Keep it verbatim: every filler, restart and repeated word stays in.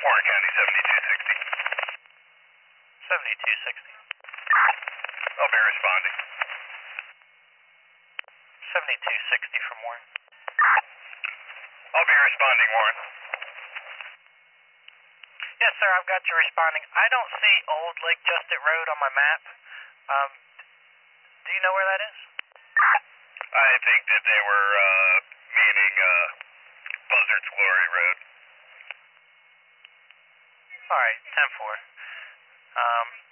Warren County seventy-two sixty. seventy-two sixty. I'll be responding. seventy-two sixty from Warren. I'll be responding, Warren. Yes, sir, I've got you responding. I don't see Old Lake Justit Road on my map. Um, do you know where that is? I think that they were uh, meaning uh, Buzzard's Glory Road. All right, ten four. Um,